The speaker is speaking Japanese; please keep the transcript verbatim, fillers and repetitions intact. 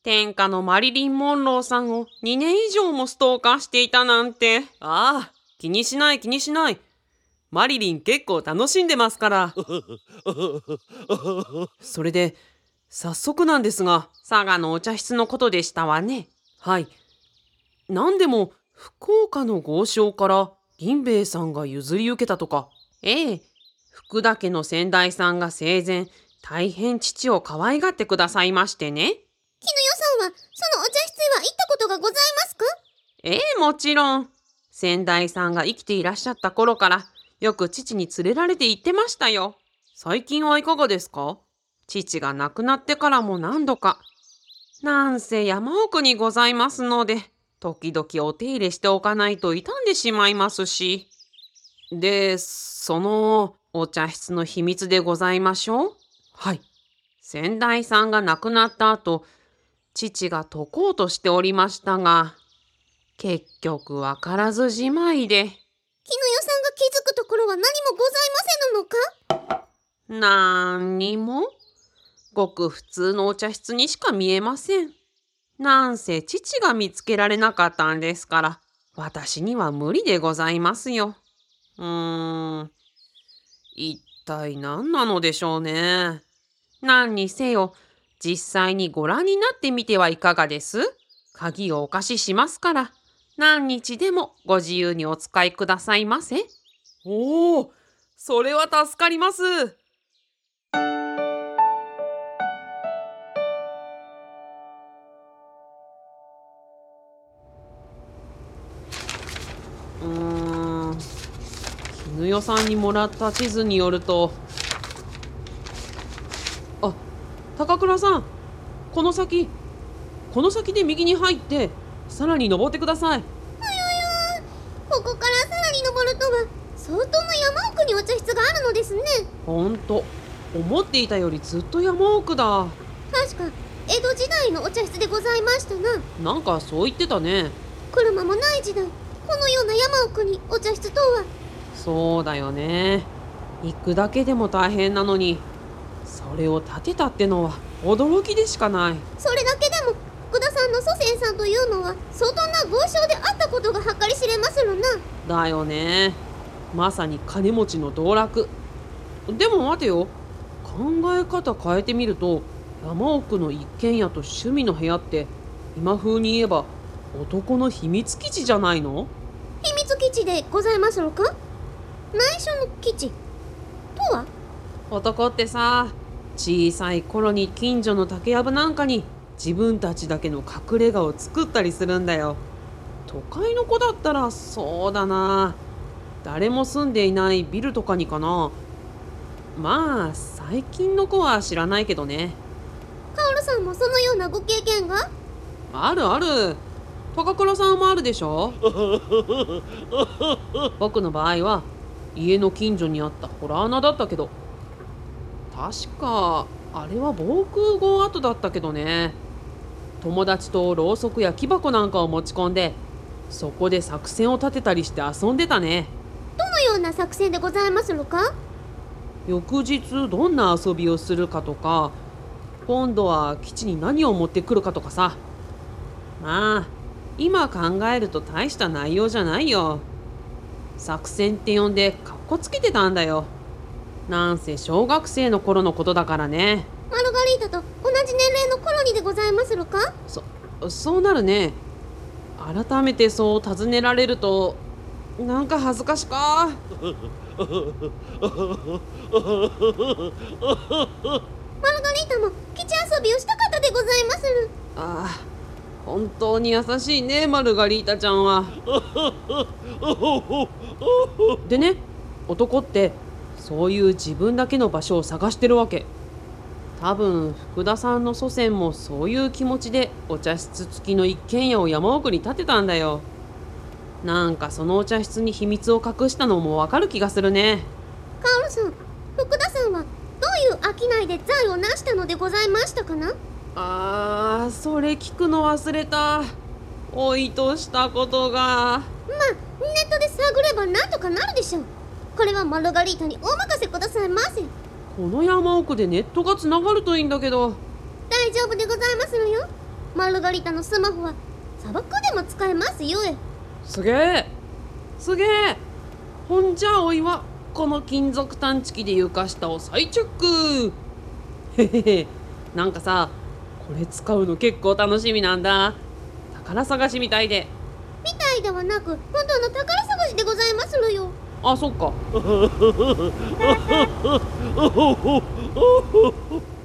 天下のマリリン・モンローさんをにねん以上もストーカーしていたなんて。ああ、気にしない気にしない。マリリン結構楽しんでますから。それで、早速なんですが、佐賀のお茶室のことでしたわね。はい。なんでも、福岡の豪商から銀兵衛さんが譲り受けたとか。ええ、福田家の先代さんが生前、大変父を可愛がってくださいましてね。 絹代さんはそのお茶室へは行ったことがございますか？ ええ、もちろん。先代さんが生きていらっしゃった頃から、よく父に連れられて行ってましたよ。最近はいかがですか？父が亡くなってからも何度か。なんせ山奥にございますので、時々お手入れしておかないと傷んでしまいますし。で、そのお茶室の秘密でございましょう？はい。先代さんが亡くなった後、父が解こうとしておりましたが、結局わからずじまいで。 絹代さんが気づくところは何もございませぬのか？ なんにも。ごく普通のお茶室にしか見えません。なんせ父が見つけられなかったんですから、私には無理でございますよ。うーん。一体何なのでしょうね。何にせよ、実際にご覧になってみてはいかがです？鍵をお貸ししますから、何日でもご自由にお使いくださいませ。おお、それは助かります。うーん、絹代さんにもらった地図によると、あ、高倉さん、この先、この先で右に入って、さらに登ってください。 ここからさらに登るとは相当の山奥にお茶室があるのですね。 ほんと、思っていたよりずっと山奥だ。 確か江戸時代のお茶室でございましたな。 なんかそう言ってたね。 車もない時代、このような山奥にお茶室とは。 そうだよね。行くだけでも大変なのに、それを建てたってのは驚きでしかない。 それだけでも福田さんの祖先さんというのは相当な豪商であったことが計り知れまするな。 だよね。まさに金持ちの道楽。でも待てよ。考え方変えてみると、山奥の一軒家と趣味の部屋って今風に言えば男の秘密基地じゃないの？ 秘密基地でございますのか？内緒の基地とは？ 男ってさ、小さい頃に近所の竹やぶなんかに自分たちだけの隠れ家を作ったりするんだよ。都会の子だったらそうだな、誰も住んでいないビルとかにかな。まあ最近の子は知らないけどね。 カオルさんもそのようなご経験が？ あるある。高倉さんもあるでしょ。僕の場合は家の近所にあったホラー穴だったけど、確かあれは防空壕跡だったけどね。友達とろうそくや木箱なんかを持ち込んで、そこで作戦を立てたりして遊んでたね。 どのような作戦でございますのか？ 翌日どんな遊びをするかとか、今度は基地に何を持ってくるかとかさ。まあ今考えると大した内容じゃないよ。作戦って呼んでかっこつけてたんだよ。なんせ小学生の頃のことだからね。 マルガリータと同じ年齢の頃にでございますのか？ そそうなるね。改めてそう尋ねられるとなんか恥ずかしか。 マルガリータも基地遊びをしたかったでございまする。 ああ、本当に優しいね、マルガリータちゃんは。でね、男ってそういう自分だけの場所を探してるわけ。多分福田さんの祖先もそういう気持ちでお茶室付きの一軒家を山奥に建てたんだよ。なんかそのお茶室に秘密を隠したのもわかる気がするね。 カオルさん、福田さんはどういう商いで財を成したのでございましたかな？ あー、それ聞くの忘れた。おいとしたことが。 まあネットで探ればなんとかなるでしょう。これはマルガリータにお任せくださいませ。 この山奥でネットがつながるといいんだけど。 大丈夫でございますのよ。 マルガリタのスマホは砂漠でも使えますよえ。 すげえすげえ。ほんじゃおいはこの金属探知機で床下を再チェック。へへへ。なんかさ、これ使うの結構楽しみなんだ。宝探しみたいで。 みたいではなく本当の宝探しでございますのよ。 あ、そっか。